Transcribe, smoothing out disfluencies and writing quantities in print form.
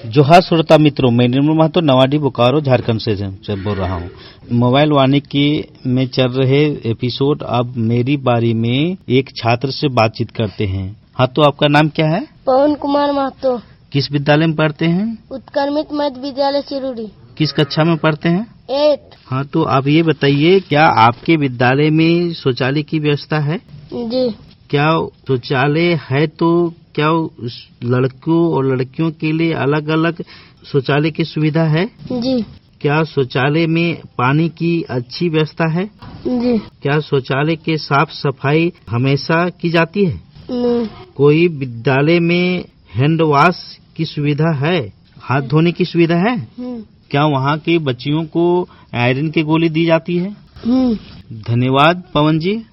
जोहार श्रोता मित्रों, मैं निर्मल महतो नवाडी बोकारो झारखंड से बोल रहा हूँ। मोबाइल वानिकी में चल रहे एपिसोड अब मेरी बारी में एक छात्र से बातचीत करते हैं। हाँ, तो आपका नाम क्या है? पवन कुमार महतो। किस विद्यालय में पढ़ते हैं? उत्क्रमित मध्य विद्यालय चिरुडी। किस कक्षा में पढ़ते हैं? 8। हाँ, तो आप ये बताइए, क्या आपके विद्यालय में शौचालय की व्यवस्था है? जी। क्या शौचालय है तो क्या लड़कों और लड़कियों के लिए अलग अलग शौचालय की सुविधा है? जी। क्या शौचालय में पानी की अच्छी व्यवस्था है? जी। क्या शौचालय के साफ सफाई हमेशा की जाती है? नहीं। कोई विद्यालय में हैंड वॉश की सुविधा है? हाथ धोने की सुविधा है? क्या वहाँ के बच्चियों को आयरन की गोली दी जाती है? धन्यवाद पवन जी।